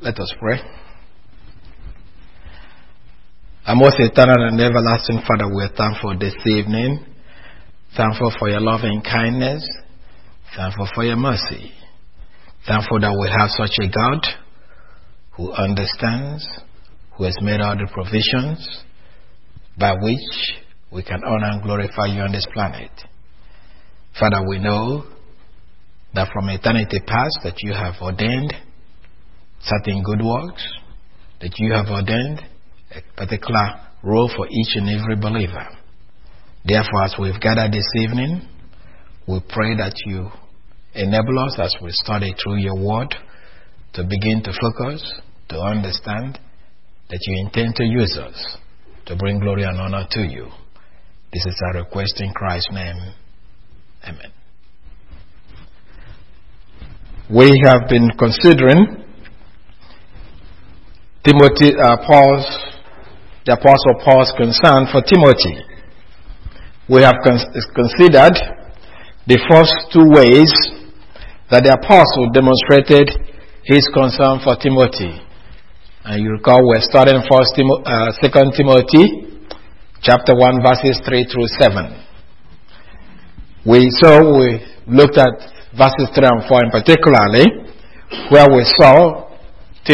Let us pray. Our most eternal and everlasting Father, we are thankful this evening. Thankful for your loving kindness. Thankful for your mercy. Thankful that we have such a God who understands, who has made all the provisions by which we can honor and glorify you on this planet. Father, we know that from eternity past that you have ordained certain good works, that you have ordained a particular role for each and every believer. Therefore, as we've gathered this evening, we pray that you enable us as we study through your word to begin to focus, to understand that you intend to use us to bring glory and honor to you. This is our request in Christ's name. Amen. We have been considering Timothy, the Apostle Paul's concern for Timothy. We have considered the first two ways that the Apostle demonstrated his concern for Timothy. And you recall we're starting 2 Timothy chapter 1 verses 3 through 7. We looked at verses 3 and 4 in particularly, where we saw the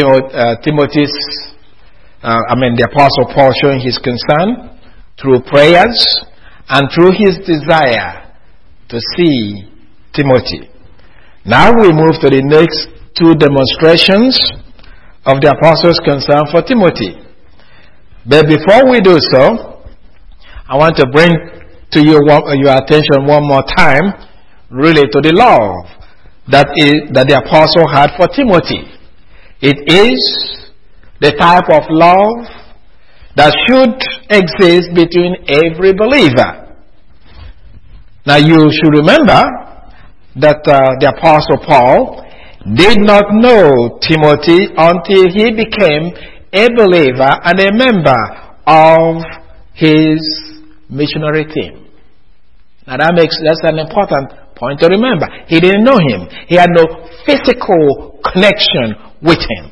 Apostle Paul showing his concern through prayers and through his desire to see Timothy. Now we move to the next two demonstrations of the Apostle's concern for Timothy. But before we do so, I want to bring to your attention one more time, really to the love that the Apostle had for Timothy. It is the type of love that should exist between every believer. Now you should remember that the Apostle Paul did not know Timothy until he became a believer and a member of his missionary team. Now that's an important point to remember. He didn't know him. He had no physical connection with him.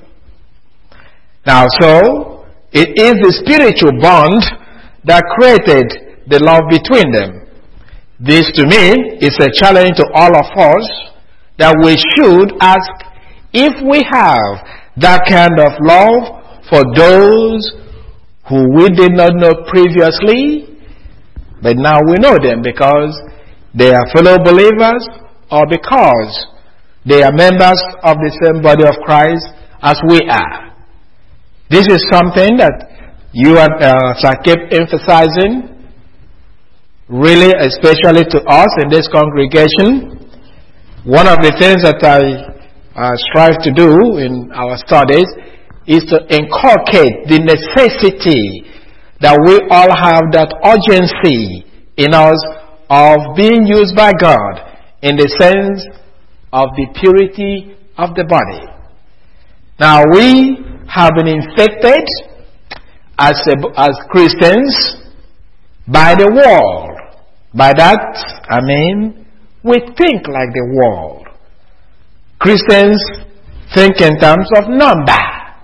Now, so it is the spiritual bond that created the love between them. This, to me, is a challenge to all of us that we should ask if we have that kind of love for those who we did not know previously, but now we know them because they are fellow believers or because they are members of the same body of Christ as we are. This is something that you and I keep emphasizing, really, especially to us in this congregation. One of the things that I strive to do in our studies is to inculcate the necessity that we all have that urgency in us of being used by God in the sense of the purity of the body. Now we have been infected as Christians by the world. By that I mean we think like the world. Christians think in terms of number.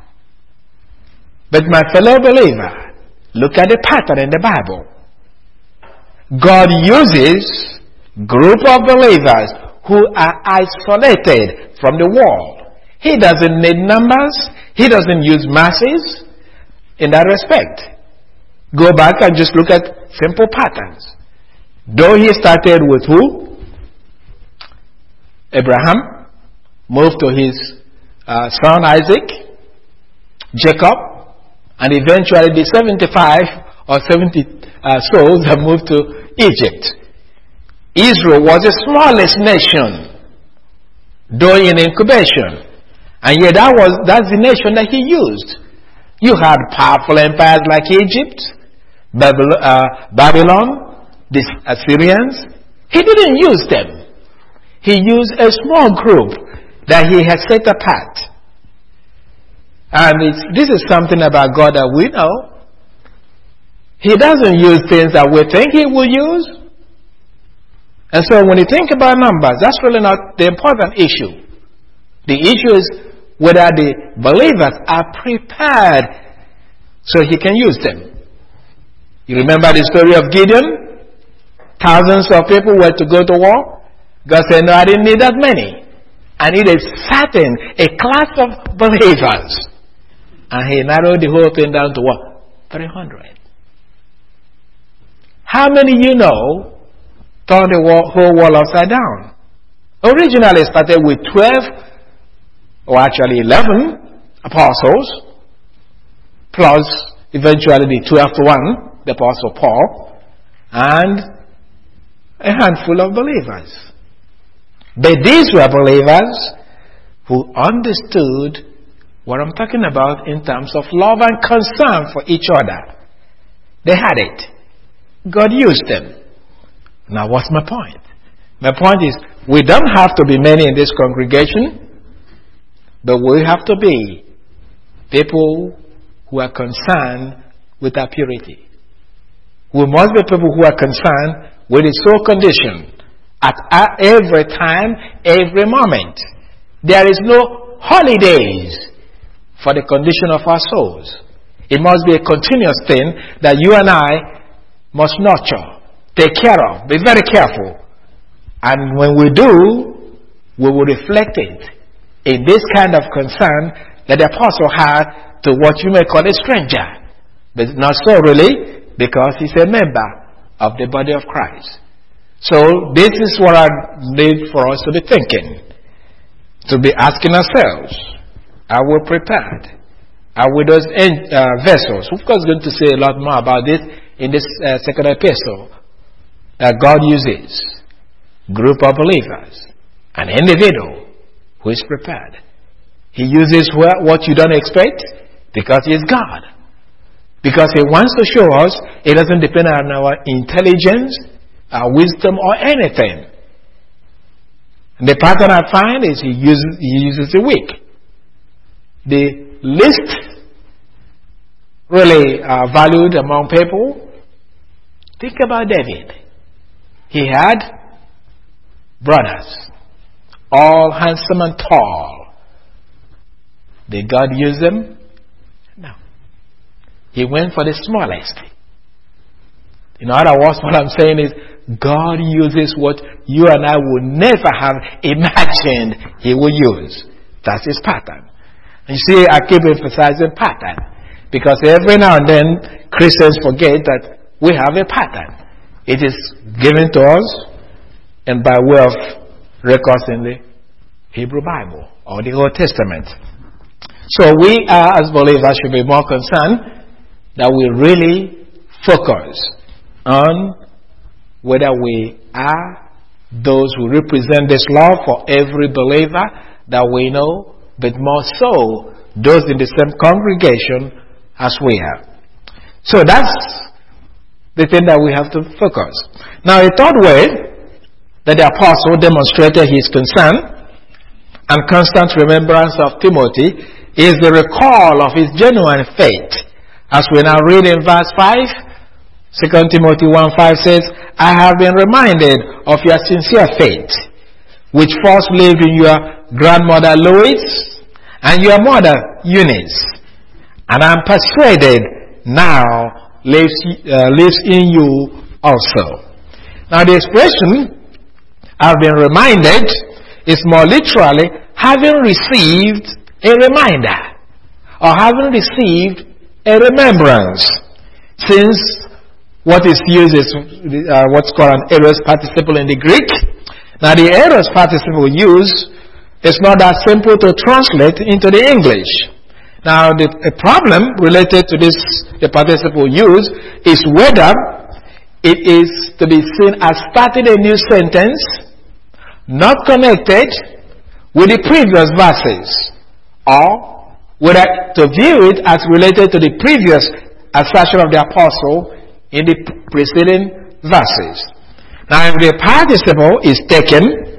But my fellow believer, look at the pattern in the Bible. God uses group of believers who are isolated from the world. He doesn't need numbers. He doesn't use masses in that respect. Go back and just look at simple patterns. Though he started with who? Abraham, moved to his son Isaac, Jacob, and eventually the 75 or 70 souls that moved to Egypt. Israel was the smallest nation, though in incubation. And yet that's the nation that he used. You had powerful empires like Egypt, Babylon, the Assyrians. He didn't use them. He used a small group that he had set apart. And this is something about God that we know. He doesn't use things that we think he will use. And so when you think about numbers, that's really not the important issue. The issue is whether the believers are prepared so he can use them. You remember the story of Gideon? Thousands of people were to go to war. God said, no, I didn't need that many. I need a class of believers. And he narrowed the whole thing down to what? 300. How many you know turned the whole world upside down? Originally it started with 12, or actually 11 apostles, plus eventually the 12th one, the Apostle Paul, and a handful of believers. But these were believers who understood what I'm talking about in terms of love and concern for each other. They had it. God used them. Now what's my point? My point is, we don't have to be many in this congregation, but we have to be people who are concerned with our purity. We must be people who are concerned with the soul condition at every time, every moment. There is no holidays for the condition of our souls. It must be a continuous thing that you and I must nurture, take care of, be very careful. And when we do, we will reflect it in this kind of concern that the apostle had to what you may call a stranger. But not so really, because he's a member of the body of Christ. So this is what I need for us to be thinking, to be asking ourselves, are we prepared? Are we those vessels? Of course, going to say a lot more about this in this second epistle that God uses. Group of believers, an individual who is prepared. He uses what you don't expect because he is God. Because he wants to show us it doesn't depend on our intelligence, our wisdom, or anything. And the pattern I find is he uses the weak. The least really valued among people. Think about David. He had brothers, all handsome and tall. Did God use them? No. He went for the smallest. In other words, what I'm saying is, God uses what you and I would never have imagined He would use. That's His pattern. And you see, I keep emphasizing pattern, because every now and then Christians forget that we have a pattern. It is given to us and by way of records in the Hebrew Bible or the Old Testament. So we as believers should be more concerned that we really focus on whether we are those who represent this love for every believer that we know, but more so those in the same congregation as we are. So that's the thing that we have to focus. Now, a third way that the apostle demonstrated his concern and constant remembrance of Timothy is the recall of his genuine faith. As we now read in verse 5, 2 Timothy 1:5 says, I have been reminded of your sincere faith, which first lived in your grandmother Lois and your mother Eunice, and I am persuaded now lives in you also. Now the expression I've been reminded is more literally having received a reminder or having received a remembrance, since what is used is what's called an aorist participle in the Greek. Now the aorist participle used is not that simple to translate into the English. Now the problem related to this, the participle used, is whether it is to be seen as starting a new sentence, not connected with the previous verses, or whether to view it as related to the previous assertion of the apostle in the preceding verses. Now, if the participle is taken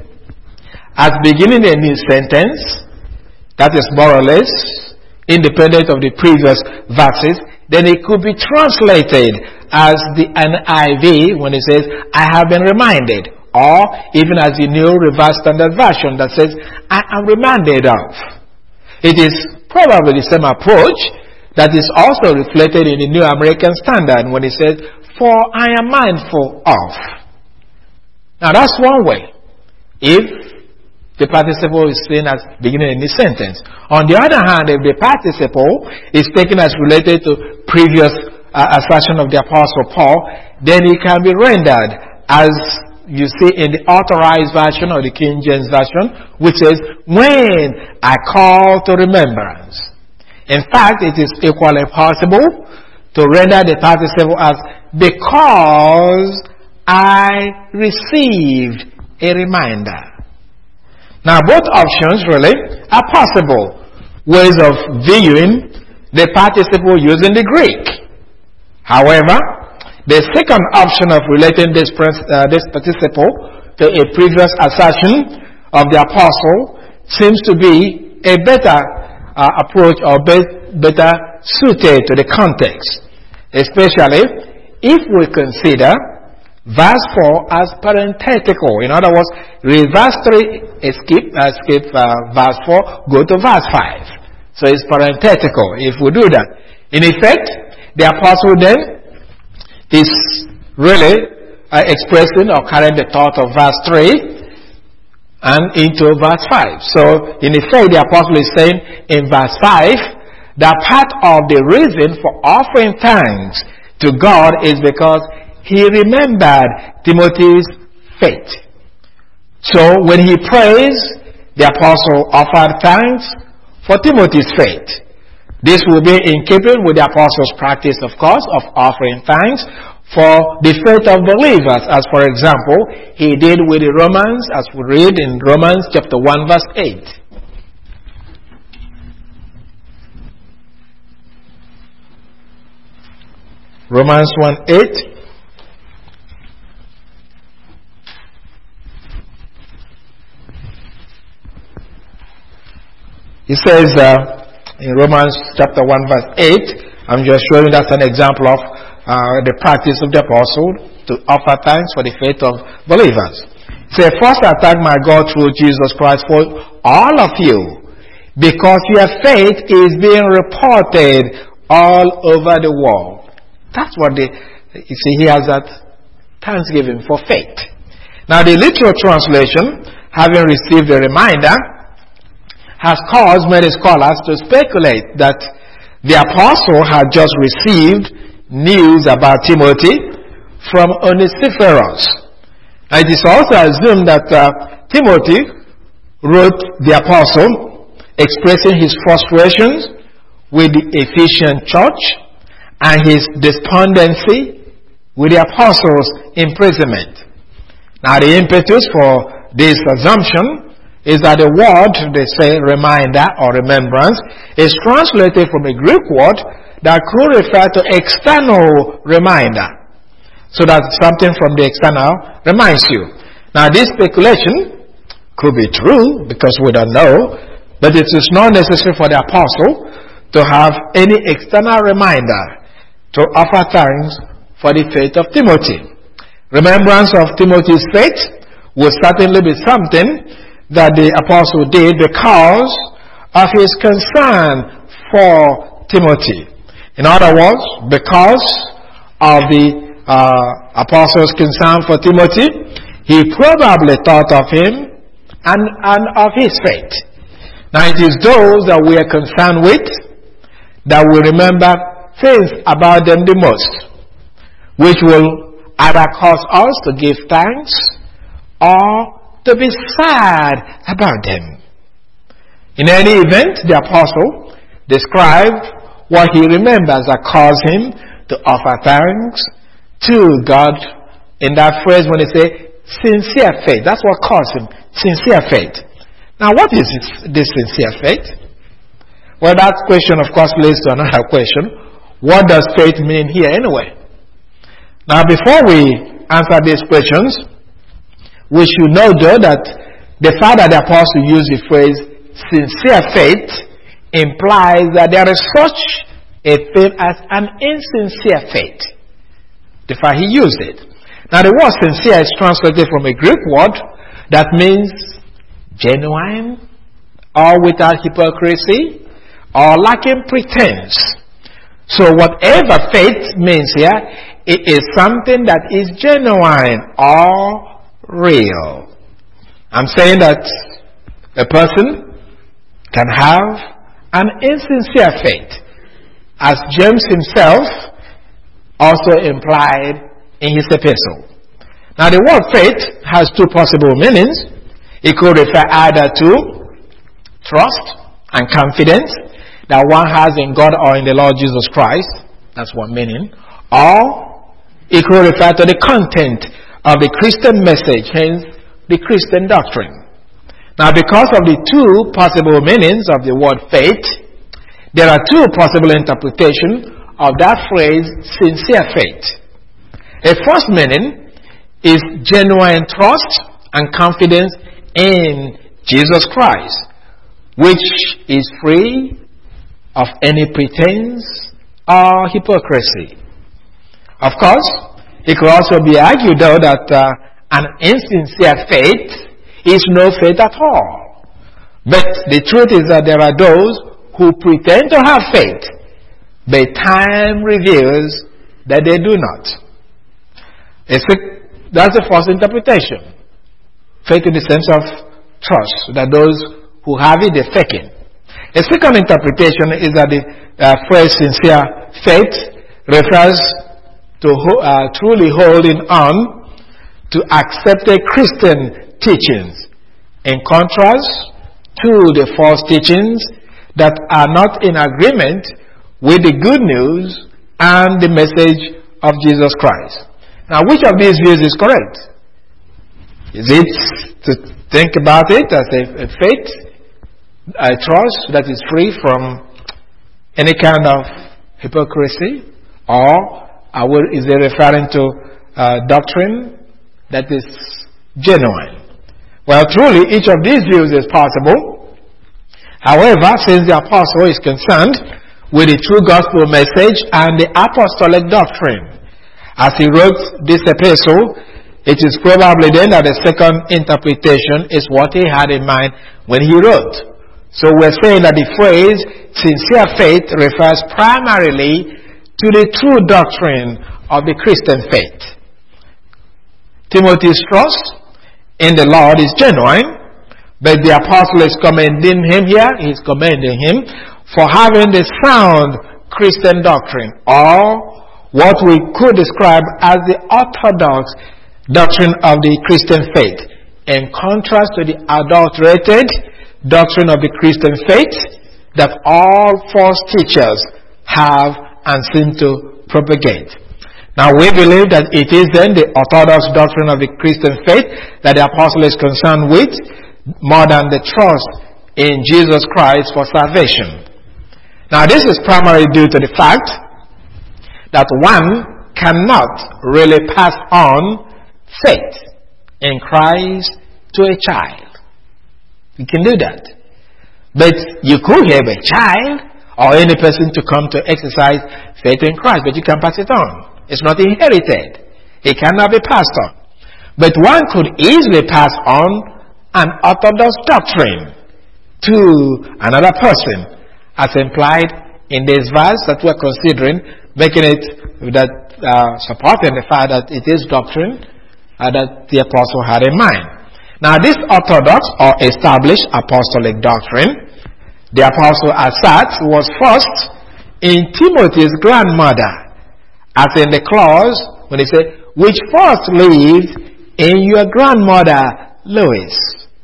as beginning a new sentence, that is more or less independent of the previous verses, then it could be translated as the NIV when it says, I have been reminded. Or even as the New Revised Standard Version that says, I am reminded of. It is probably the same approach that is also reflected in the New American Standard when it says, "For I am mindful of." Now that's one way, if the participle is seen as beginning in the sentence. On the other hand, if the participle is taken as related to previous assertion of the Apostle Paul, then it can be rendered as you see in the Authorized Version or the King James Version, which says, "When I call to remembrance." In fact, it is equally possible to render the participle as "because I received a reminder." Now, both options really are possible ways of viewing the participle using the Greek. However, the second option of relating this participle to a previous assertion of the apostle seems to be a better approach, or better suited to the context, especially if we consider verse 4 as parenthetical. In other words, read verse 3, skip verse 4, go to verse 5. So it's parenthetical if we do that. In effect, the apostle then is really expressing or carrying the thought of verse 3 and into verse 5. So in effect, the apostle is saying in verse 5 that part of the reason for offering thanks to God is because he remembered Timothy's faith. So when he prays, the apostle offered thanks for Timothy's faith. This will be in keeping with the apostle's practice, of course, of offering thanks for the faith of believers, as for example, he did with the Romans, as we read in Romans chapter 1 verse 8. Romans 1:8. He says in Romans chapter 1 verse 8, I'm just showing that's an example of the practice of the apostle to offer thanks for the faith of believers. Say, "First I thank my God through Jesus Christ for all of you, because your faith is being reported all over the world." That's what you see, he has that thanksgiving for faith. Now the literal translation, having received a reminder, has caused many scholars to speculate that the apostle had just received news about Timothy from Onesiphorus. It is also assumed that Timothy wrote the apostle expressing his frustrations with the Ephesian church and his despondency with the apostles' imprisonment. Now the impetus for this assumption is that the word, they say reminder or remembrance, is translated from a Greek word that could refer to external reminder. So that something from the external reminds you. Now this speculation could be true because we don't know, but it is not necessary for the apostle to have any external reminder to offer thanks for the faith of Timothy. Remembrance of Timothy's faith will certainly be something that the apostle did because of his concern for Timothy. In other words, because of the apostle's concern for Timothy, he probably thought of him and of his faith. Now it is those that we are concerned with that we remember things about them the most, which will either cause us to give thanks or to be sad about them. In any event, the apostle described what he remembers that caused him to offer thanks to God in that phrase when he say sincere faith. That's what caused him, sincere faith. Now what is this sincere faith? Well, that question of course leads to another question. What does faith mean here anyway? Now before we answer these questions, we should know though that the fact that the apostle used the phrase sincere faith implies that there is such a thing as an insincere faith. The fact he used it. Now the word sincere is translated from a Greek word that means genuine, or without hypocrisy, or lacking pretense. So whatever faith means here, it is something that is genuine or real. I'm saying that a person can have an insincere faith, as James himself also implied in his epistle. Now the word faith has two possible meanings. It could refer either to trust and confidence that one has in God or in the Lord Jesus Christ. That's one meaning. Or it could refer to the content of the Christian message, hence the Christian doctrine. Now because of the two possible meanings of the word faith, there are two possible interpretations of that phrase, sincere faith. A first meaning is genuine trust and confidence in Jesus Christ, which is free of any pretense or hypocrisy. Of course, it could also be argued though that an insincere faith is no faith at all. But the truth is that there are those who pretend to have faith, but time reveals that they do not. That's the first interpretation. Faith in the sense of trust, that those who have it, they fake it. A second interpretation is that the phrase sincere faith refers to truly holding on to accepted Christian teachings, in contrast to the false teachings that are not in agreement with the good news and the message of Jesus Christ. Now, which of these views is correct? Is it to think about it as a faith, a trust that is free from any kind of hypocrisy, or is it referring to doctrine that is genuine? Well, truly, each of these views is possible. However, since the apostle is concerned with the true gospel message and the apostolic doctrine, as he wrote this epistle, it is probably then that the second interpretation is what he had in mind when he wrote. So we're saying that the phrase sincere faith refers primarily to the true doctrine of the Christian faith. Timothy's trust in the Lord is genuine, but the apostle is commending him here. He's commending him for having the sound Christian doctrine, or what we could describe as the orthodox doctrine of the Christian faith, in contrast to the adulterated doctrine of the Christian faith that all false teachers have and seem to propagate. Now we believe that it is then the orthodox doctrine of the Christian faith that the apostle is concerned with, more than the trust in Jesus Christ for salvation. Now this is primarily due to the fact that one cannot really pass on faith in Christ to a child. You can do that. But you could have a child or any person to come to exercise faith in Christ, but you can pass it on. It's not inherited. It cannot be passed on. But one could easily pass on an orthodox doctrine to another person, as implied in this verse that we're considering, making it that supporting the fact that it is doctrine that the apostle had in mind. Now this orthodox or established apostolic doctrine, the apostle asserts, was first in Timothy's grandmother, as in the clause when he said, which first lived in your grandmother Lois.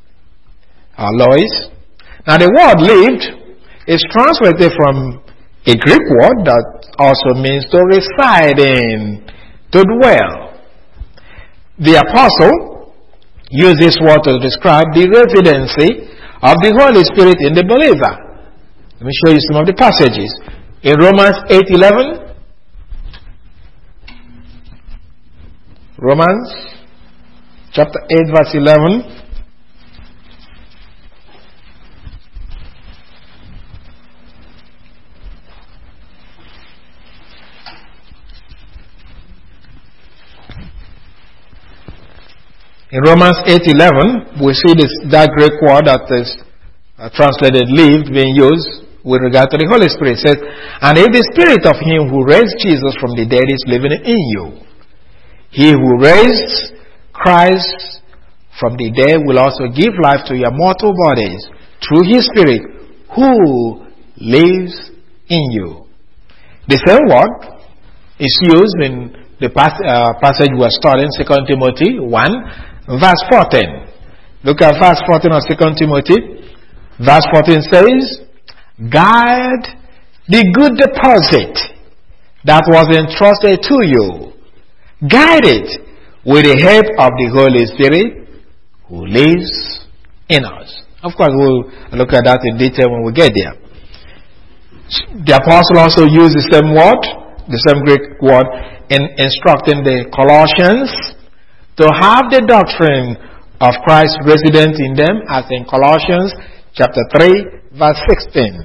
Lois. Now the word lived is translated from a Greek word that also means to reside in, to dwell. The apostle used this word to describe the residency of the Holy Spirit in the believer. Let me show you some of the passages. In Romans 8:11, Romans chapter 8 verse 11. In Romans 8:11, we see that Greek word that is translated lived being used with regard to the Holy Spirit. It says, and if the Spirit of him who raised Jesus from the dead is living in you, he who raised Christ from the dead will also give life to your mortal bodies through his Spirit who lives in you. The same word is used in the passage we are studying, 2 Timothy 1, verse 14. Look at verse 14 of 2 Timothy. Verse 14 says, guard the good deposit that was entrusted to you. Guide it with the help of the Holy Spirit who lives in us. Of course, we'll look at that in detail when we get there. The apostle also used the same word, the same Greek word, in instructing the Colossians to have the doctrine of Christ resident in them, as in Colossians chapter 3, verse 16.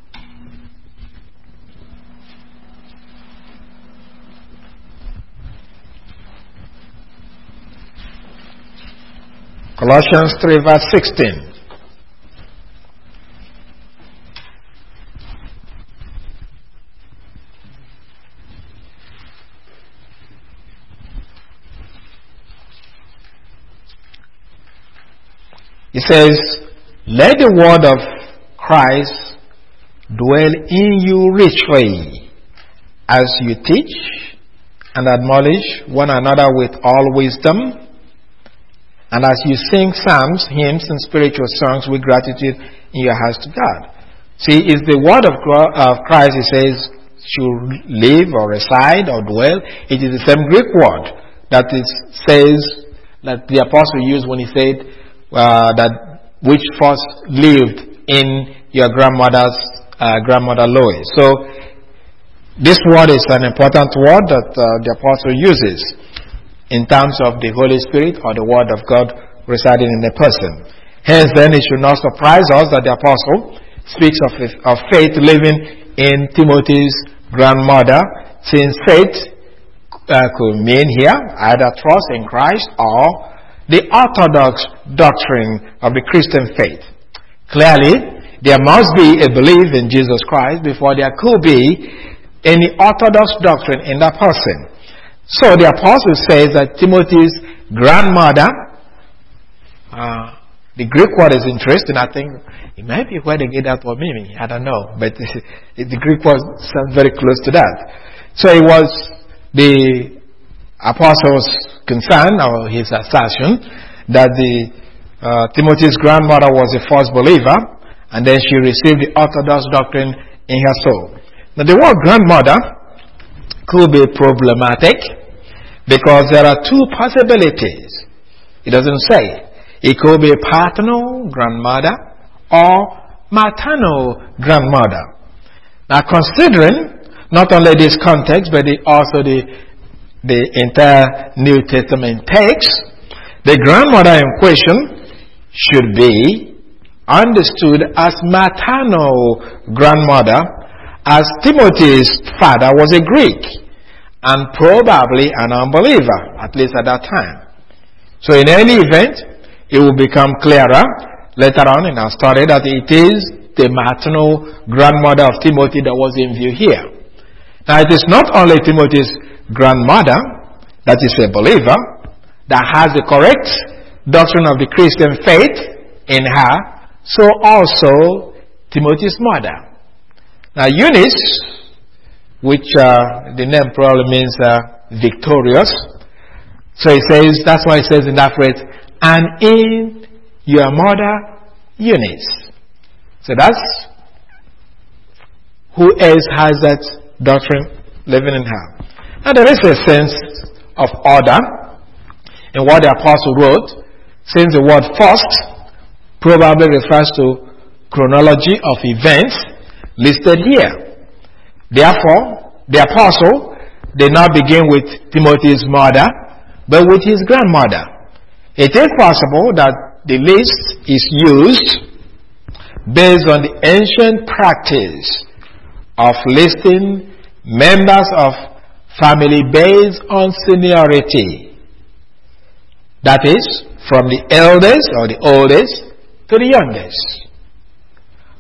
Colossians 3, verse 16. It says, let the word of Christ dwell in you richly, as you teach and admonish one another with all wisdom, and as you sing psalms, hymns, and spiritual songs with gratitude in your hearts to God. See, it's the word of Christ, it says, should live or reside or dwell. It is the same Greek word that says that the apostle used when he said that which first lived in your grandmother Lois. So this word is an important word that the apostle uses in terms of the Holy Spirit or the Word of God residing in the person. Hence, then, it should not surprise us that the apostle speaks of faith living in Timothy's grandmother, since faith could mean here either trust in Christ or the orthodox doctrine of the Christian faith. Clearly, there must be a belief in Jesus Christ before there could be any orthodox doctrine in that person. So the apostle says that Timothy's grandmother, the Greek word is interesting. I think it might be where they get that word Mimi. I don't know. But the Greek word sounds very close to that. So it was the apostle's concern, or his assertion, that Timothy's grandmother was the first believer, and then she received the orthodox doctrine in her soul. Now the word grandmother could be problematic because there are two possibilities. It doesn't say. It could be paternal grandmother or maternal grandmother. Now, considering not only this context but also the entire New Testament text, the grandmother in question should be understood as maternal grandmother, as Timothy's father was a Greek and probably an unbeliever, at least at that time. So in any event, it will become clearer later on in our study that it is the maternal grandmother of Timothy that was in view here. Now, it is not only Timothy's grandmother that is a believer, that has the correct doctrine of the Christian faith in her, so also Timothy's mother. Now, Eunice, which the name probably means victorious. So it says, that's why it says in that phrase, and in your mother Eunice. So that's who else has that doctrine living in her. Now there is a sense of order in what the apostle wrote, since the word first probably refers to chronology of events listed here. Therefore, the apostle did not begin with Timothy's mother, but with his grandmother. It is possible that the list is used based on the ancient practice of listing members of family based on seniority. That is, from the eldest or the oldest to the youngest.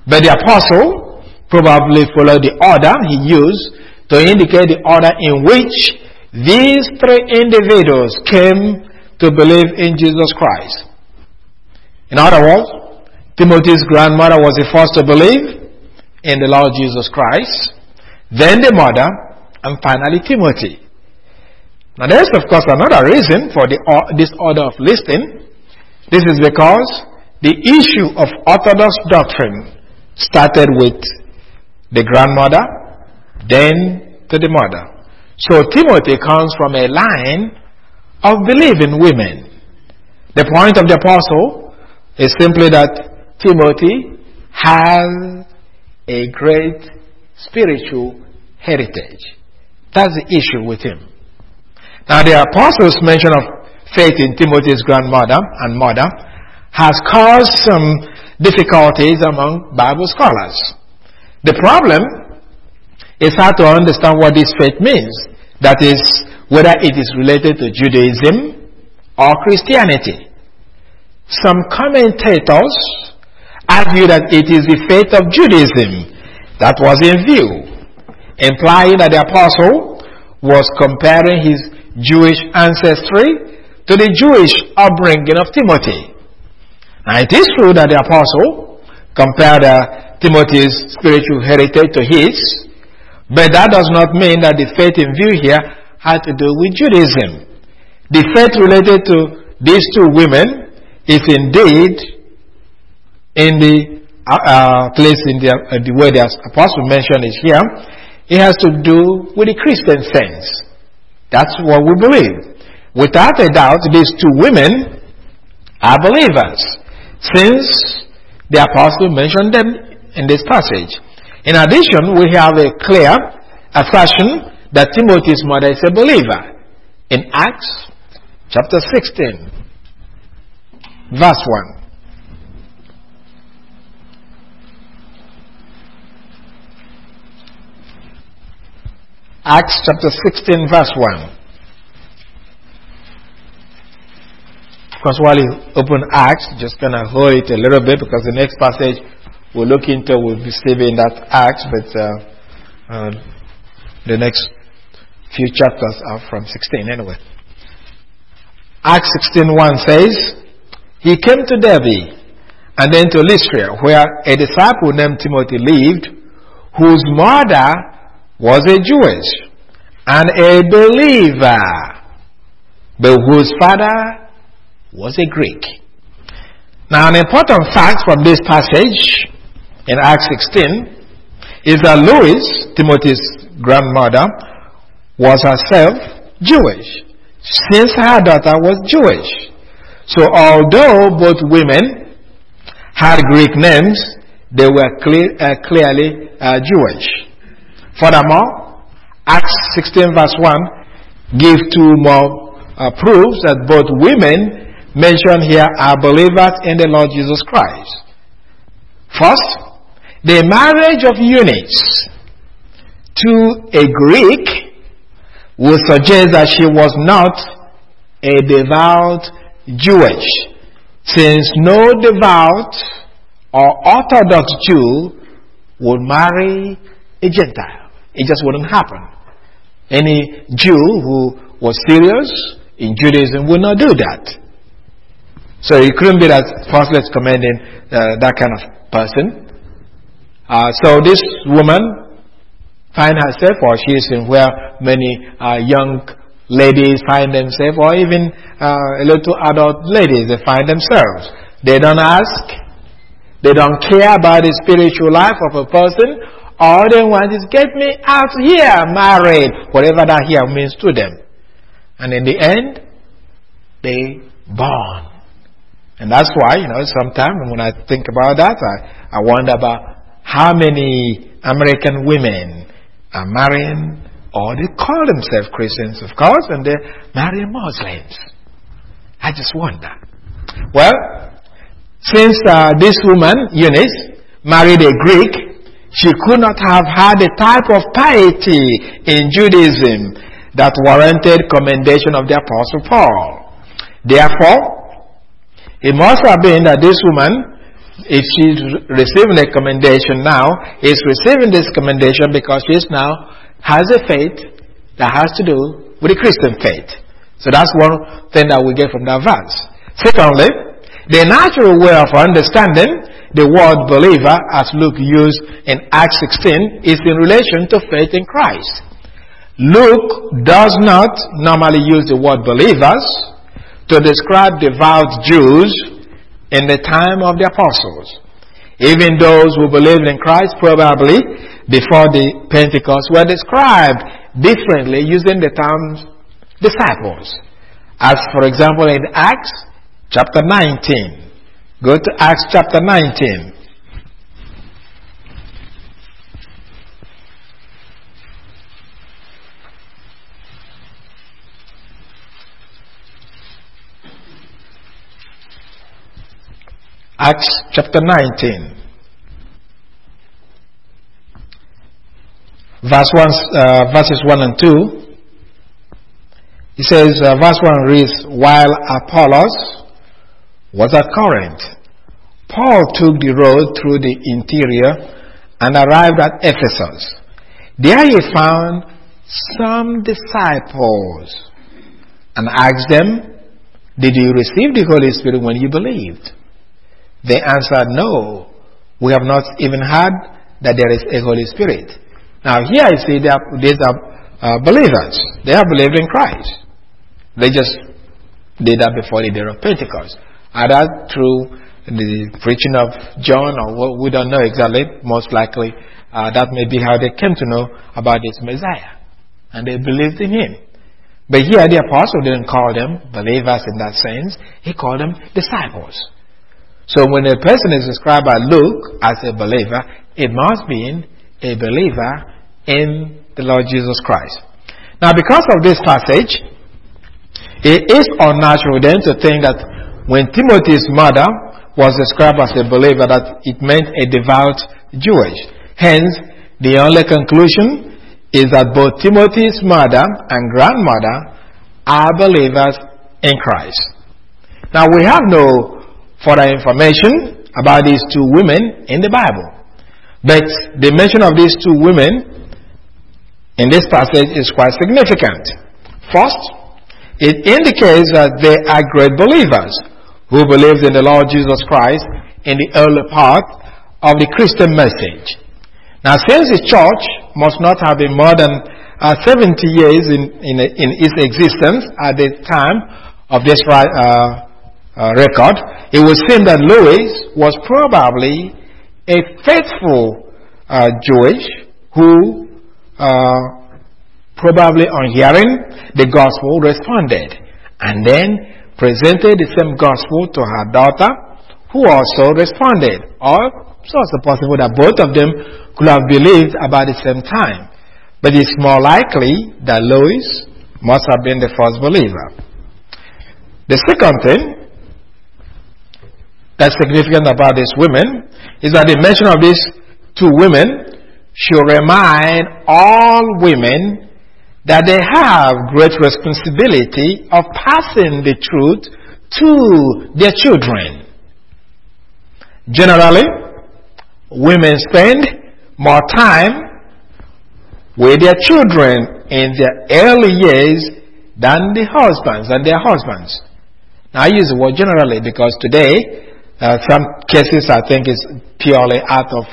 But the apostle probably followed the order he used to indicate the order in which these three individuals came to believe in Jesus Christ. In other words, Timothy's grandmother was the first to believe in the Lord Jesus Christ, then the mother, and finally Timothy. Now there is of course another reason for this order of listing. This is because the issue of orthodox doctrine started with the grandmother, then to the mother. So Timothy comes from a line of believing women. The point of the apostle is simply that Timothy has a great spiritual heritage. That's the issue with him. Now the apostle's mention of faith in Timothy's grandmother and mother has caused some difficulties among Bible scholars. The problem is how to understand what this faith means. That is, whether it is related to Judaism or Christianity. Some commentators argue that it is the faith of Judaism that was in view, implying that the apostle was comparing his Jewish ancestry to the Jewish upbringing of Timothy. Now it is true that the apostle compared Timothy's spiritual heritage to his, but that does not mean that the faith in view here had to do with Judaism. The faith related to these two women is indeed in the place in the way the apostle mentioned is here. It has to do with the Christian sense. That's what we believe. Without a doubt, these two women are believers, since the apostle mentioned them in this passage. In addition, we have a clear assertion that Timothy's mother is a believer in Acts chapter 16, verse 1. Acts chapter 16, verse 1. Because while you open Acts, just going to hold it a little bit, because the next passage we'll look into will be still in that Acts, but the next few chapters are from 16 anyway. Acts 16:1 says, he came to Derbe and then to Lystra, where a disciple named Timothy lived, whose mother was a Jewess and a believer, but whose father was a Greek. Now an important fact from this passage in Acts 16 is that Lois, Timothy's grandmother, was herself Jewish, since her daughter was Jewish. So although both women had Greek names, they were clearly Jewish. Furthermore, Acts 16 verse 1 gives two more proofs that both women mentioned here are believers in the Lord Jesus Christ. First, the marriage of Eunice to a Greek would suggest that she was not a devout Jewish, since no devout or Orthodox Jew would marry a Gentile. It just wouldn't happen. Any Jew who was serious in Judaism would not do that. So it couldn't be that Apostle is commending that kind of person. So this woman find herself, or she is in where many young ladies find themselves, or even a little adult ladies, they find themselves. They don't ask. They don't care about the spiritual life of a person. All they want is, get me out here, married, whatever that here means to them. And in the end, they burn. And that's why, sometimes when I think about that, I wonder about how many American women are marrying, or they call themselves Christians, of course, and they marry Muslims. I just wonder. Well, since this woman, Eunice, married a Greek, she could not have had the type of piety in Judaism that warranted commendation of the Apostle Paul. Therefore, it must have been that this woman if she's receiving a commendation now, is receiving this commendation because she's now has a faith that has to do with the Christian faith. So that's one thing that we get from that verse. Secondly, the natural way of understanding the word believer, as Luke used in Acts 16, is in relation to faith in Christ. Luke does not normally use the word believers to describe devout Jews in the time of the apostles. Even those who believed in Christ probably before the Pentecost were described differently using the term disciples. As for example in Acts chapter 19. Go to Acts chapter 19. Acts chapter 19. Verses 1 and 2. It says, verse 1 reads, while Apollos was at Corinth, Paul took the road through the interior and arrived at Ephesus. There he found some disciples and asked them, did you receive the Holy Spirit when you believed? They answered, no, we have not even heard that there is a Holy Spirit. Now here I see that these are believers. They have believed in Christ. They just did that before the day of Pentecost. Either through the preaching of John or what, we don't know exactly. Most likely that may be how they came to know about this Messiah. And they believed in him. But here the apostle didn't call them believers in that sense. He called them disciples. So when a person is described by Luke as a believer, it must be a believer in the Lord Jesus Christ. Now because of this passage, it is unnatural then to think that when Timothy's mother was described as a believer, that it meant a devout Jewish. Hence, the only conclusion is that both Timothy's mother and grandmother are believers in Christ. Now, we have no further information about these two women in the Bible. But the mention of these two women in this passage is quite significant. First, it indicates that they are great believers who believed in the Lord Jesus Christ in the early part of the Christian message. Now, since the church must not have been more than 70 years in its existence at the time of this record, it would seem that Louis was probably a faithful Jewish who probably on hearing the gospel responded and then presented the same gospel to her daughter, who also responded. Or so it's possible that both of them could have believed about the same time. But it's more likely that Louis must have been the first believer. The second thing that's significant about these women is that the mention of these two women should remind all women that they have great responsibility of passing the truth to their children. Generally, women spend more time with their children in their early years than their husbands. Now I use the word generally because today, some cases I think is purely out of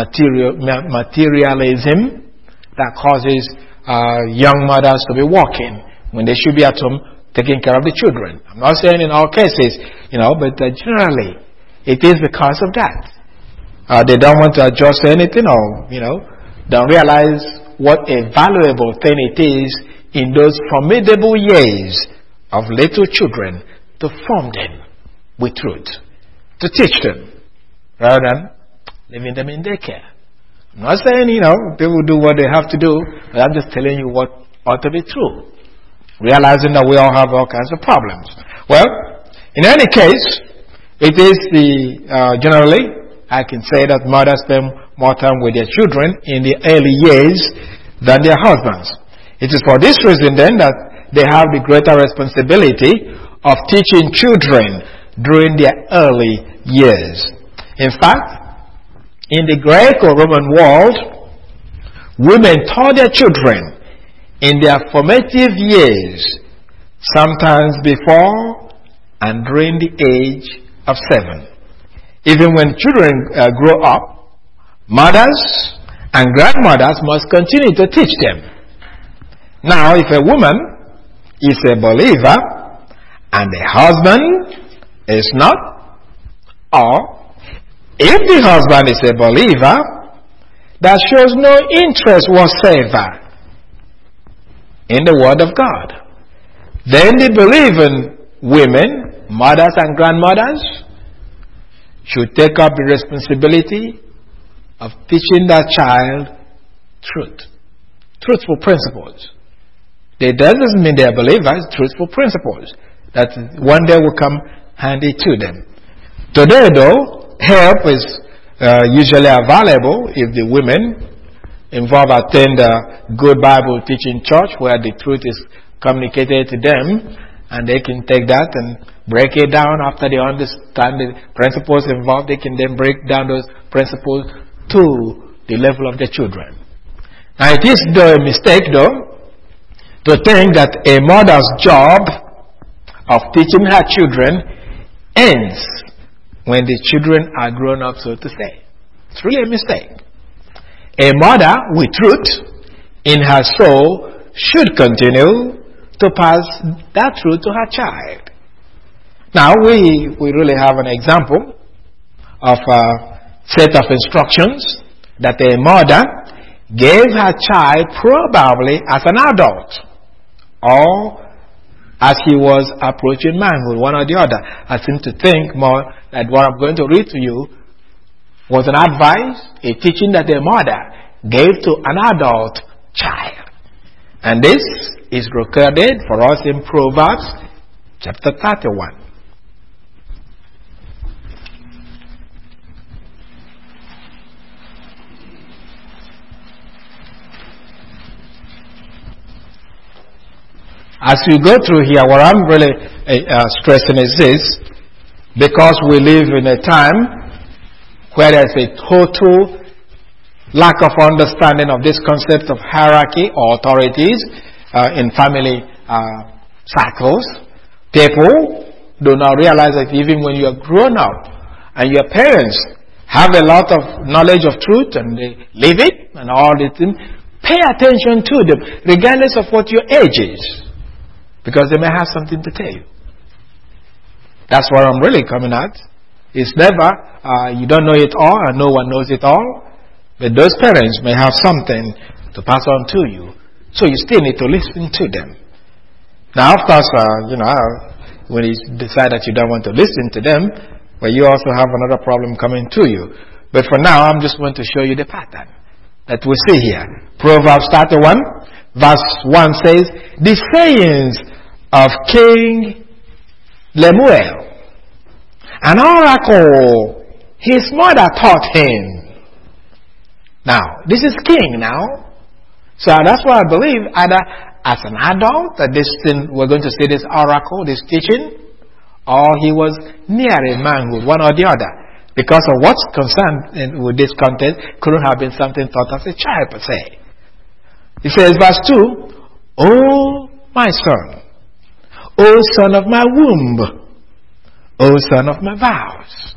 materialism that causes young mothers to be working when they should be at home taking care of the children. I'm not saying in all cases, but generally it is because of that. They don't want to adjust anything or, don't realize what a valuable thing it is in those formidable years of little children to form them with truth, to teach them, rather than leaving them in daycare. I'm not saying, people do what they have to do, but I'm just telling you what ought to be true. Realizing that we all have all kinds of problems. Well, in any case, it is generally, I can say that mothers spend more time with their children in the early years than their husbands. It is for this reason then that they have the greater responsibility of teaching children during their early years. In fact, in the Greco-Roman world, women taught their children in their formative years, sometimes before and during the age of 7. Even when children grow up, mothers and grandmothers must continue to teach them. Now, if a woman is a believer and the husband is not, or if the husband is a believer that shows no interest whatsoever in the Word of God, then the believing women, mothers and grandmothers, should take up the responsibility of teaching that child truthful principles. That doesn't mean they are believers, truthful principles that one day will come handy to them. Today, though, help is usually available if the women involved attend a good Bible teaching church where the truth is communicated to them, and they can take that and break it down after they understand the principles involved. They can then break down those principles to the level of the children. Now, it is a mistake, though, to think that a mother's job of teaching her children ends when the children are grown up, so to say. It's really a mistake. A mother with truth in her soul should continue to pass that truth to her child. Now, we really have an example of a set of instructions that a mother gave her child probably as an adult or as he was approaching manhood, one or the other. I seem to think more that what I'm going to read to you was an advice, a teaching that a mother gave to an adult child. And this is recorded for us in Proverbs chapter 31. As we go through here, what I'm really stressing is this: because we live in a time where there's a total lack of understanding of this concept of hierarchy or authorities in family circles, people do not realize that even when you are grown up and your parents have a lot of knowledge of truth and they live it and all the things, pay attention to them regardless of what your age is, because they may have something to tell you. That's what I'm really coming at. It's never, you don't know it all and no one knows it all. But those parents may have something to pass on to you. So you still need to listen to them. Now, of course, when you decide that you don't want to listen to them, well, you also have another problem coming to you. But for now, I'm just going to show you the pattern that we see here. Proverbs 31, verse 1 says, "The sayings of King Lemuel, an oracle his mother taught him." Now, this is king now. So that's why I believe either as an adult that this thing, we're going to see this oracle, this teaching, or he was nearing manhood, one or the other. Because of what's concerned with this content, couldn't have been something taught as a child per se. It says, verse 2, "O my son, O son of my womb, O son of my vows."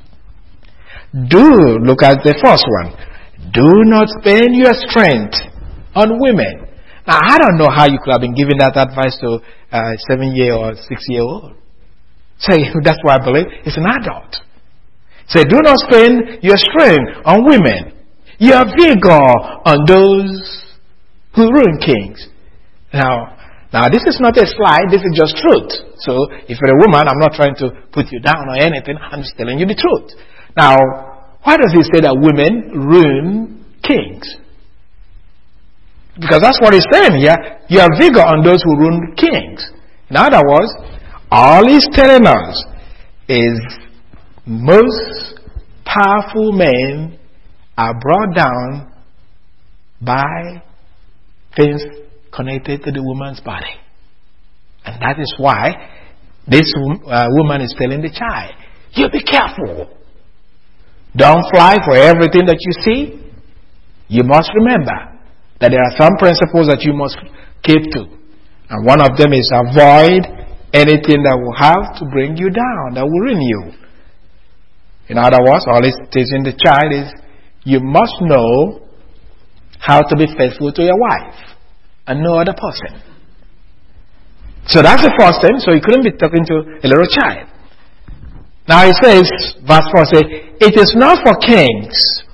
Look at the first one. "Do not spend your strength on women." Now, I don't know how you could have been giving that advice to a 7-year or 6-year-old. So that's why I believe it's an adult. Say, "Do not spend your strength on women, your vigor on those who ruin kings." Now, this is not a slide, this is just truth. So, if you're a woman, I'm not trying to put you down or anything, I'm just telling you the truth. Now, why does he say that women ruin kings? Because that's what he's saying here. You have vigor on those who ruin kings. In other words, all he's telling us is most powerful men are brought down by things connected to the woman's body. And that is why this woman is telling the child, you be careful. Don't fly for everything that you see. You must remember that there are some principles that you must keep to. And one of them is avoid anything that will have to bring you down, that will ruin you. In other words, all it's teaching the child is you must know how to be faithful to your wife and no other person. So that's the first thing. So you couldn't be talking to a little child. Now it says, verse 4 says, it is not for kings,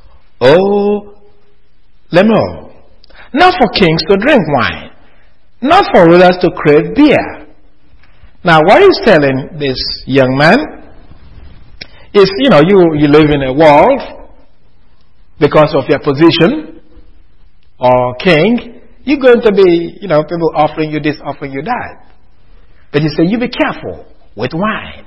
Lemuel, not for kings to drink wine, not for rulers to crave beer. Now what he's telling this young man is, you live in a world because of your position or king, you're going to be, people offering you this, offering you that. But he said, you be careful with wine.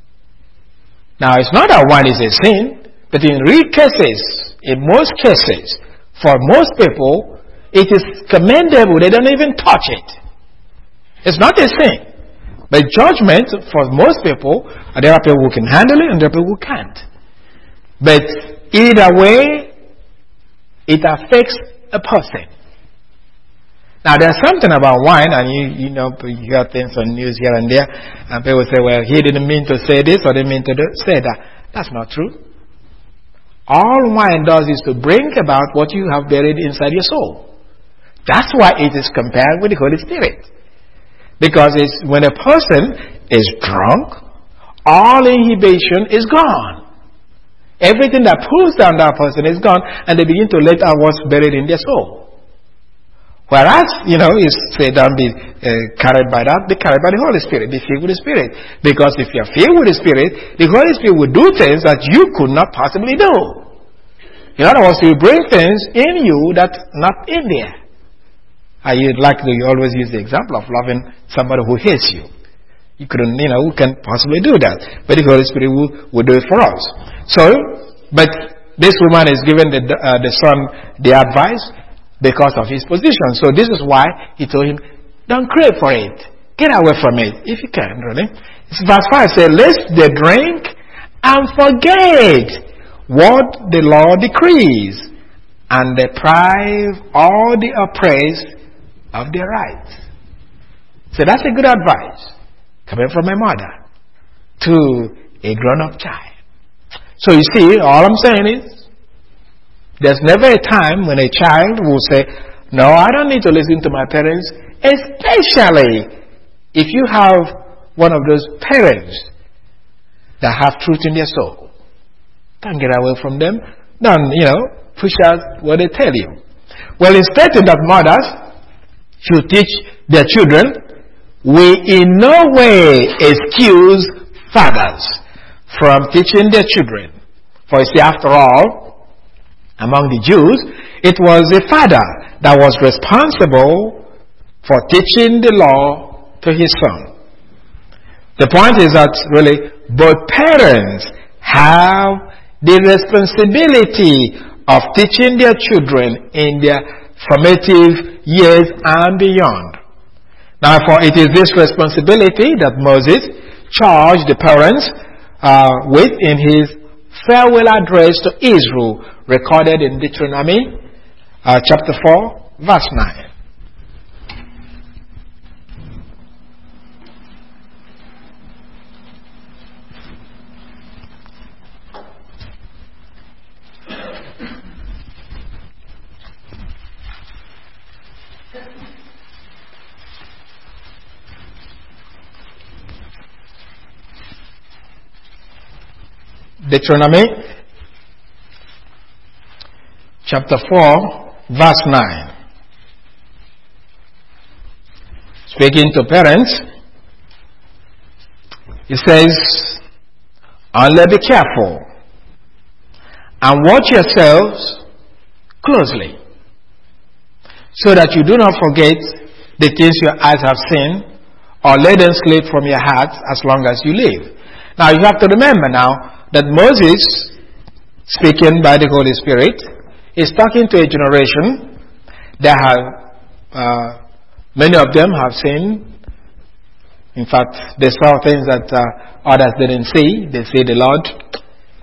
Now, it's not that wine is a sin, but in real cases, in most cases, for most people, it is commendable. They don't even touch it. It's not a sin. But judgment, for most people, there are people who can handle it and there are people who can't. But either way, it affects a person. Now, there's something about wine, and you hear things on news here and there, and people say, well, he didn't mean to say this or didn't mean to say that. That's not true. All wine does is to bring about what you have buried inside your soul. That's why it is compared with the Holy Spirit. Because when a person is drunk, all inhibition is gone. Everything that pulls down that person is gone, and they begin to let out what's buried in their soul. Whereas, you say don't be carried by that, be carried by the Holy Spirit, be filled with the Spirit. Because if you're filled with the Spirit, the Holy Spirit will do things that you could not possibly do. In other words, He will bring things in you that's not in there. You always use the example of loving somebody who hates you. You couldn't, who can possibly do that? But the Holy Spirit will do it for us. So, but this woman is giving the son the advice because of his position. So this is why he told him, don't crave for it. Get away from it, if you can, really. Verse 5 says, lest they drink and forget what the Lord decrees, and deprive all the oppressed of their rights. So that's a good advice, coming from a mother to a grown-up child. So you see, all I'm saying is, there's never a time when a child will say, no, I don't need to listen to my parents, especially if you have one of those parents that have truth in their soul. Don't get away from them. Don't, push out what they tell you. Well, it's stated that mothers should teach their children. We in no way excuse fathers from teaching their children. For you see, after all, among the Jews, it was a father that was responsible for teaching the law to his son. The point is that really both parents have the responsibility of teaching their children in their formative years and beyond. Now, for it is this responsibility that Moses charged the parents with in his farewell address to Israel, recorded in Deuteronomy chapter 4, verse 9. Deuteronomy chapter 4, verse 9. Speaking to parents, it says, only be careful and watch yourselves closely, so that you do not forget the things your eyes have seen, or let them slip from your hearts as long as you live. Now you have to remember now that Moses, speaking by the Holy Spirit, is talking to a generation that have, many of them have seen. In fact, they saw things that others didn't see. They see the Lord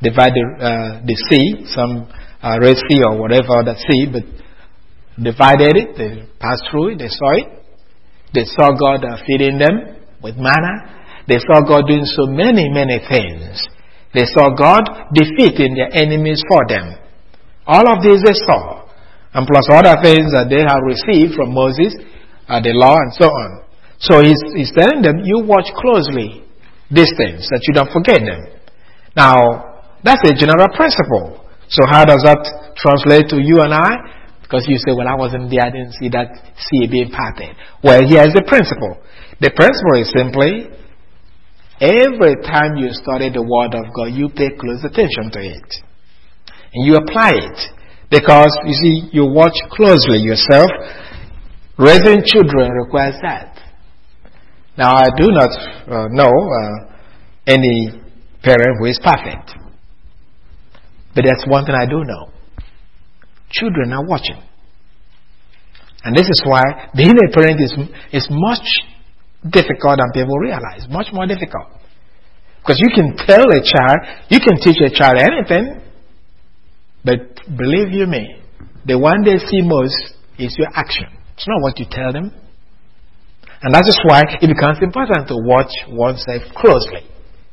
divide the sea, some Red Sea or whatever other sea, but divided it, they passed through it, they saw it. They saw God feeding them with manna. They saw God doing so many, many things. They saw God defeating their enemies for them. All of these they saw. And plus other things that they have received from Moses, the law and so on. So he's telling them, you watch closely these things, that you don't forget them. Now, that's a general principle. So how does that translate to you and I? Because you say, well, I wasn't there, I didn't see that sea being parted. Well, here's the principle. The principle is simply, every time you study the Word of God, you pay close attention to it. And you apply it. Because, you see, you watch closely yourself. Raising children requires that. Now, I do not know any parent who is perfect. But that's one thing I do know. Children are watching. And this is why being a parent is much difficult than people realize. Much more difficult. Because you can tell a child, you can teach a child anything, but believe you me, the one they see most is your action. It's not what you tell them. And that is why it becomes important to watch oneself closely.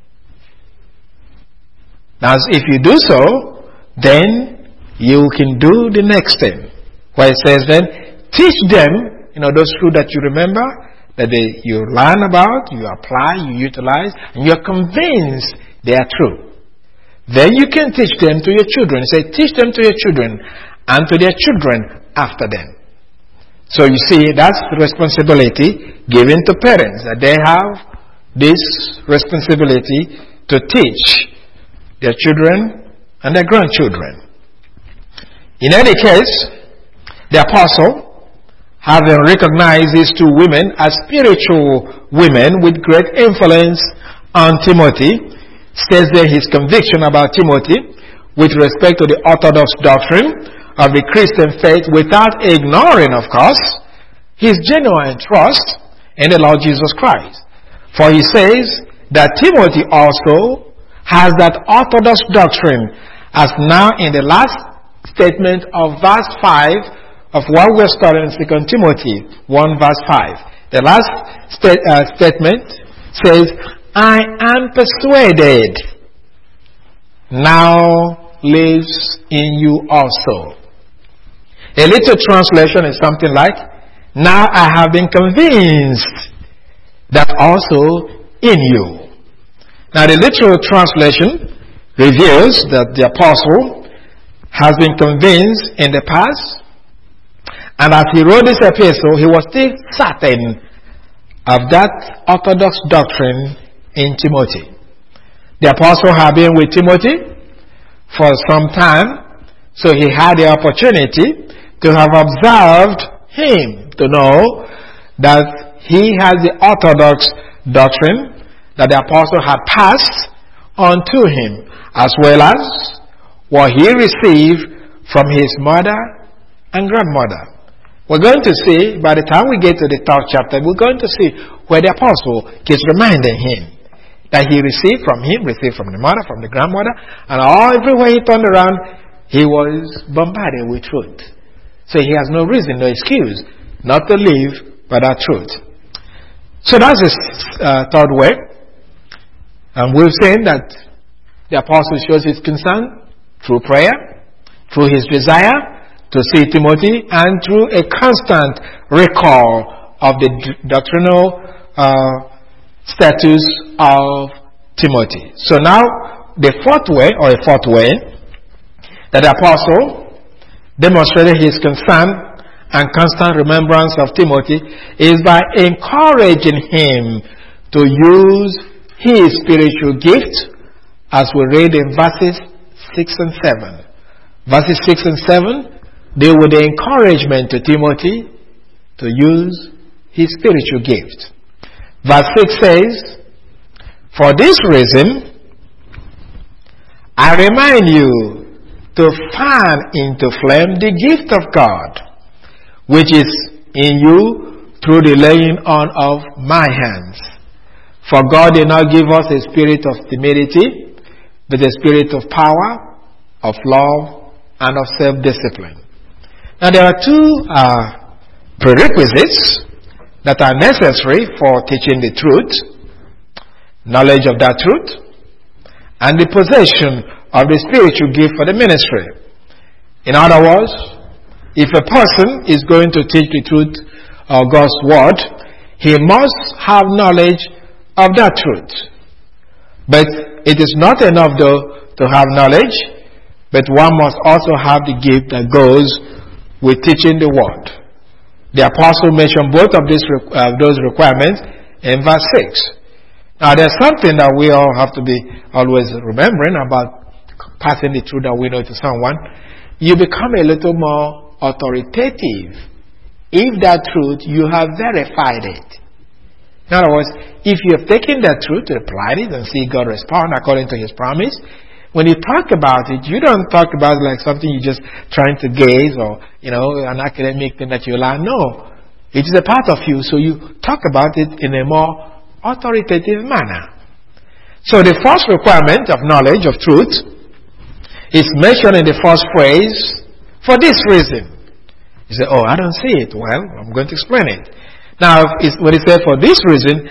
Now, if you do so, then you can do the next thing. Where it says then, teach them, those truths that you remember, that you learn about, you apply, you utilize, and you're convinced they are true. Then you can teach them to your children. Say, teach them to your children and to their children after them. So you see, that's the responsibility given to parents, that they have this responsibility to teach their children and their grandchildren. In any case, the apostle, having recognized these two women as spiritual women with great influence on Timothy, states there his conviction about Timothy with respect to the orthodox doctrine of the Christian faith, without ignoring, of course, his genuine trust in the Lord Jesus Christ. For he says that Timothy also has that orthodox doctrine, as now in the last statement of verse 5 of what we're studying in 2 Timothy 1 verse 5. The last statement says, I am persuaded now lives in you also. A little translation is something like, now I have been convinced that also in you. Now the literal translation reveals that the apostle has been convinced in the past, and as he wrote this epistle, he was still certain of that orthodox doctrine in Timothy. The apostle had been with Timothy for some time, so he had the opportunity to have observed him, to know that he has the orthodox doctrine that the apostle had passed on to him, as well as what he received from his mother and grandmother. We're going to see, by the time we get to the third chapter, we're going to see where the apostle keeps reminding him that he received from the mother, from the grandmother, and everywhere he turned around, he was bombarded with truth. So he has no reason, no excuse not to live by that truth. So that's the third way. And we've seen that the apostle shows his concern through prayer, through his desire to see Timothy, and through a constant recall of the doctrinal status of Timothy. So now, the fourth way that the apostle demonstrated his concern and constant remembrance of Timothy is by encouraging him to use his spiritual gift, as we read in verses 6 and 7. Verses 6 and 7 deal with the encouragement to Timothy to use his spiritual gift. Verse 6 says, for this reason, I remind you to fan into flame the gift of God, which is in you through the laying on of my hands. For God did not give us a spirit of timidity, with a spirit of power, of love, and of self-discipline. Now there are two prerequisites that are necessary for teaching the truth: knowledge of that truth and the possession of the spiritual gift for the ministry. In other words, if a person is going to teach the truth of God's word, he must have knowledge of that truth. But it is not enough though to have knowledge, but one must also have the gift that goes with teaching the word. The apostle mentioned both of those requirements in verse 6. Now there's something that we all have to be always remembering about passing the truth that we know to someone. You become a little more authoritative if that truth, you have verified it. In other words, if you have taken that truth, applied it, and see God respond according to His promise, when you talk about it, you don't talk about it like something you're just trying to gaze or, an academic thing that you learn. No. It is a part of you, so you talk about it in a more authoritative manner. So the first requirement of knowledge of truth is mentioned in the first phrase, for this reason. You say, I don't see it. Well, I'm going to explain it. Now, when it says for this reason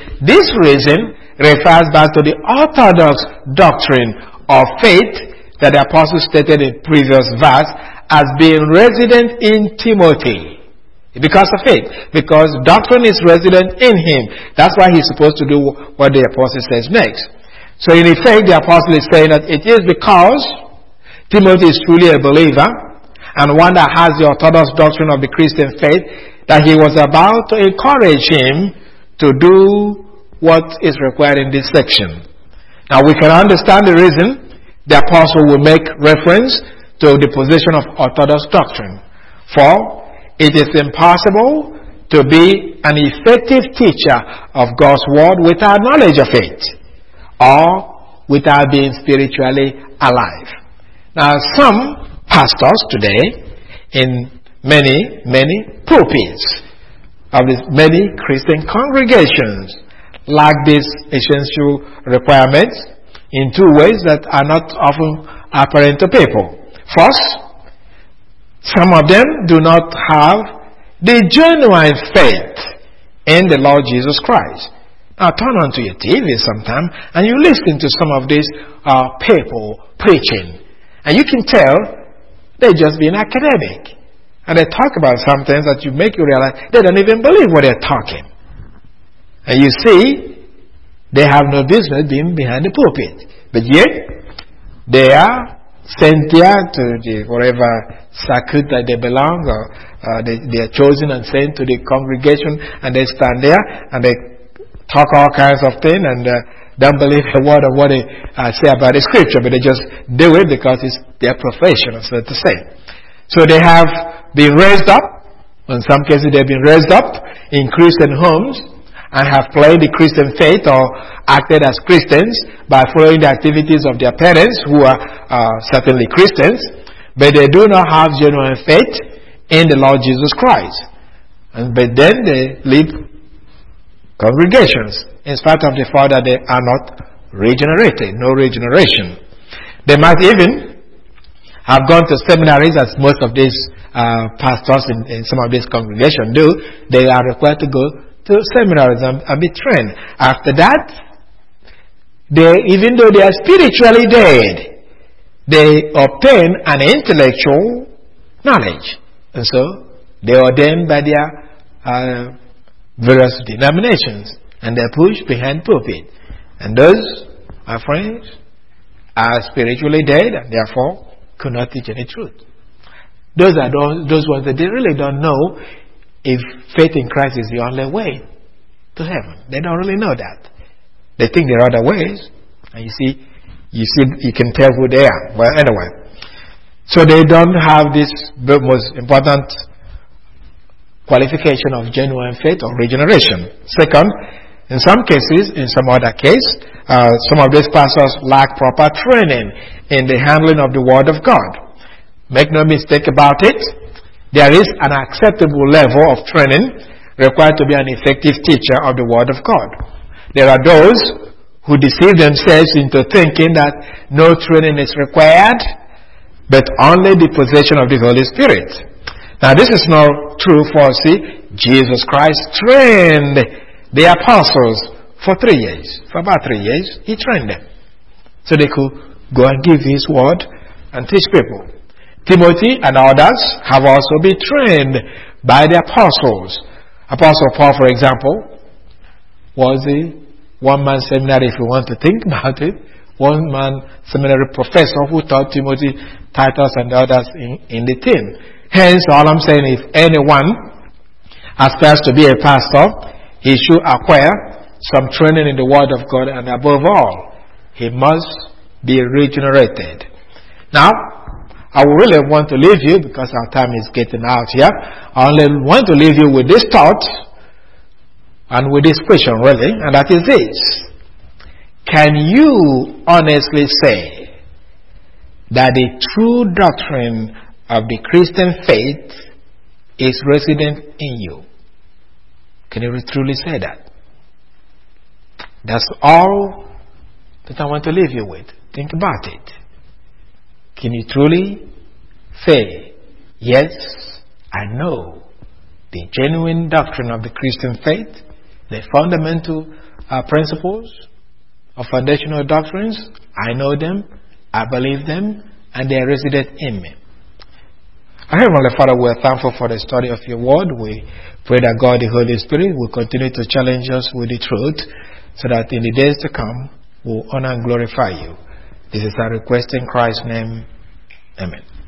refers back to the orthodox doctrine of faith that the apostle stated in previous verse as being resident in Timothy. Because of faith. Because doctrine is resident in him. That's why he's supposed to do what the apostle says next. So in effect, the apostle is saying that it is because Timothy is truly a believer and one that has the orthodox doctrine of the Christian faith that he was about to encourage him to do what is required in this section. Now we can understand the reason the apostle will make reference to the position of orthodox doctrine. For it is impossible to be an effective teacher of God's word without knowledge of it or without being spiritually alive. Now, some pastors today in many pulpits of these many Christian congregations lack these essential requirements in two ways that are not often apparent to people. First, some of them do not have the genuine faith in the Lord Jesus Christ. Now turn on to your TV sometime and you listen to some of these people preaching. And you can tell they're just being academic. And they talk about some things that you make you realize they don't even believe what they're talking. And you see, they have no business being behind the pulpit. But yet, they are sent there to the whatever circuit that they belong, or they are chosen and sent to the congregation, and they stand there and they talk all kinds of things and don't believe a word of what they say about the scripture, but they just do it because it's their profession, so to say. So they have been raised up. In some cases, they've been raised up in Christian homes and have played the Christian faith or acted as Christians by following the activities of their parents who are certainly Christians, but they do not have genuine faith in the Lord Jesus Christ. But then they lead congregations in spite of the fact that they are not regenerated, no regeneration. They might even have gone to seminaries, as most of these pastors in some of these congregations do. They are required to go to seminaries and be trained. After that, even though they are spiritually dead, they obtain an intellectual knowledge. And so, they are ordained by their various denominations. And they're pushed behind pulpit. And those, my friends, are spiritually dead and therefore could not teach any truth. Those are those ones that they really don't know if faith in Christ is the only way to heaven. They don't really know that. They think there are other ways. And you can tell who they are. Well, anyway. So they don't have this most important qualification of genuine faith or regeneration. Second, in some cases, in some other case, some of these pastors lack proper training in the handling of the Word of God. Make no mistake about it. There is an acceptable level of training required to be an effective teacher of the Word of God. There are those who deceive themselves into thinking that no training is required, but only the possession of the Holy Spirit. Now this is not true, for see, Jesus Christ trained the apostles for 3 years. For about 3 years, He trained them, so they could go and give His word and teach people. Timothy and others have also been trained by the apostles. Apostle Paul, for example, was a one-man seminary, if you want to think about it. One-man seminary professor who taught Timothy, Titus, and the others in the team. Hence, all I'm saying, if anyone aspires to be a pastor, he should acquire some training in the Word of God, and above all, he must be regenerated. Now, I really want to leave you, because our time is getting out here. I only want to leave you with this thought and with this question, really, and that is this. Can you honestly say that the true doctrine of the Christian faith is resident in you? Can you truly say that? That's all that I want to leave you with. Think about it. Can you truly say, yes, I know the genuine doctrine of the Christian faith, the fundamental principles of foundational doctrines? I know them, I believe them, and they are resident in me. Our Heavenly Father, we are thankful for the study of your word. We pray that God, the Holy Spirit, will continue to challenge us with the truth, so that in the days to come, we'll honor and glorify you. This is our request in Christ's name. Amen.